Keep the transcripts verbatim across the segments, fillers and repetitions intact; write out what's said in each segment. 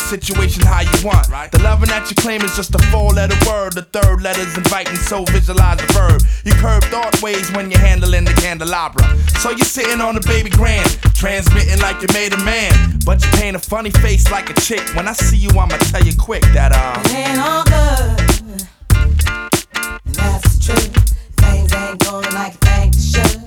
situation how you want. The loving that you claim is just a four-letter word. The third letter's inviting, so visualize the verb. You curve thought ways when you're handling the candelabra. So you're sitting on a baby grand, transmitting like you made a man, but you paint a funny face like a chick. When I see you, I'ma tell you quick that uh it ain't all good, and that's true. Things ain't going like you think they should.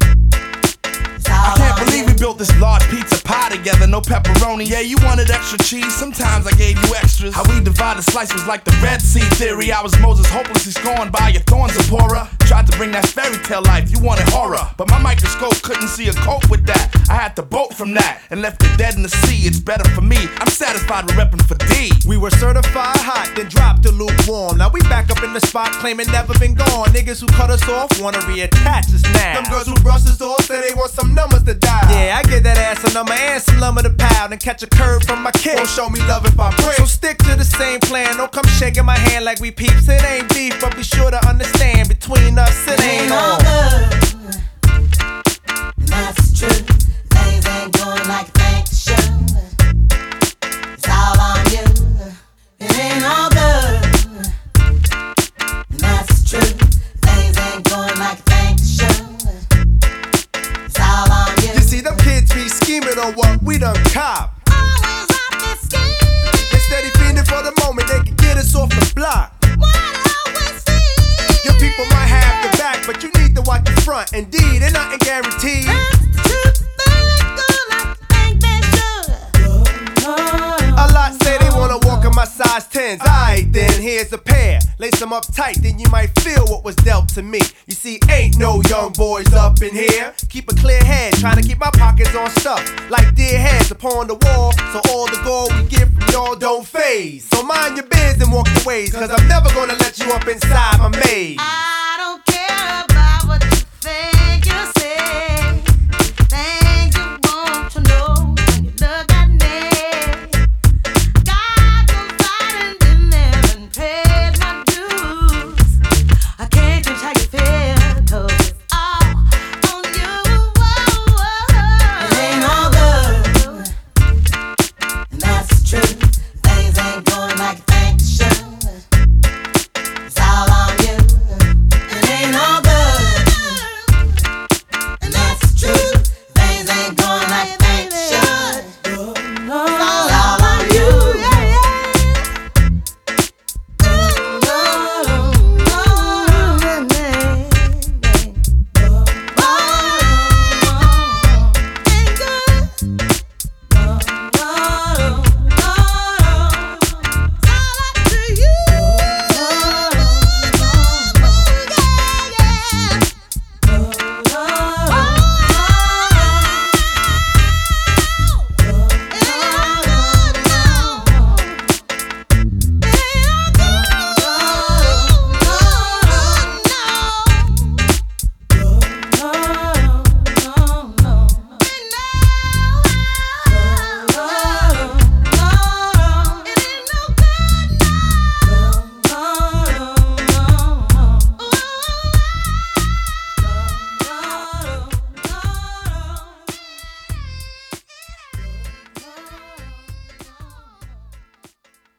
I can't believe we built this large pizza pie together, no pepperoni. Yeah, you wanted extra cheese, sometimes I gave you extras. How we divided slice was like the Red Sea theory. I was Moses hopelessly scorned by your thorns, Zipporah. Tried to bring that fairy tale life, you wanted horror, but my microscope couldn't see a cope with that. I had to bolt from that and left it dead in the sea. It's better for me, I'm satisfied with reppin' for D. We were certified hot, then dropped the lukewarm. Now we back up in the spot, claiming never been gone. Niggas who cut us off wanna reattach us now. Them girls who brush us off say they want some numbers to dial. Yeah, I get that ass a number and some lumber to pound and catch a curve from my kid. Won't show me love if I break. So stick to the same plan. Don't come shaking my hand like we peeps. It ain't beef, but be sure to understand between us it, it ain't, ain't all all good. And that's true. Things ain't going like you think they should. It's all on you. It ain't all good. And that's true. Things ain't going like you think they should. It's all on you. You see them kids be scheming on what we done cop. Always out there scheming. They steady fiending for the moment they can get us off the block. What always see? Your people might have the back, but you need to watch the front. Indeed, ain't nothing guaranteed. That's the truth. Things go like you think they should. A lot say they wanna walk in my size tens. Alright then, here's a pair. Lace them up tight, then you might feel what was dealt to me. You see, ain't no young boys up in here. Keep a clear head, trying to keep my pockets on stuff like dear heads upon the wall, so all the gold we get from y'all don't phase. So mind your biz and walk your ways, cause I'm never gonna let you up inside my maze. I don't care about what you